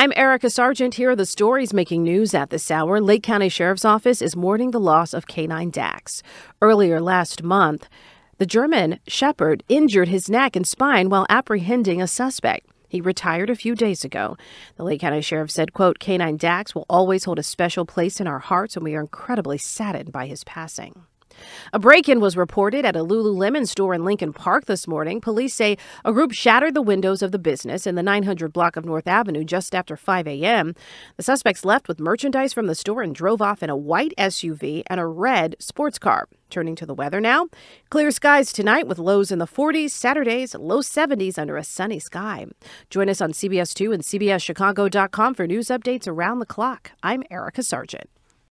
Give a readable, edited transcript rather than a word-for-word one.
I'm Erica Sargent. Here are the stories making news at this hour. Lake County Sheriff's Office is mourning the loss of Canine Dax. Earlier last month, the German Shepherd injured his neck and spine while apprehending a suspect. He retired a few days ago. The Lake County Sheriff said, quote, Canine Dax will always hold a special place in our hearts, and we are incredibly saddened by his passing. A break-in was reported at a Lululemon store in Lincoln Park this morning. Police say a group shattered the windows of the business in the 900 block of North Avenue just after 5 a.m. The suspects left with merchandise from the store and drove off in a white SUV and a red sports car. Turning to the weather now. Clear skies tonight with lows in the 40s. Saturdays, low 70s under a sunny sky. Join us on CBS 2 and CBSChicago.com for news updates around the clock. I'm Erica Sargent.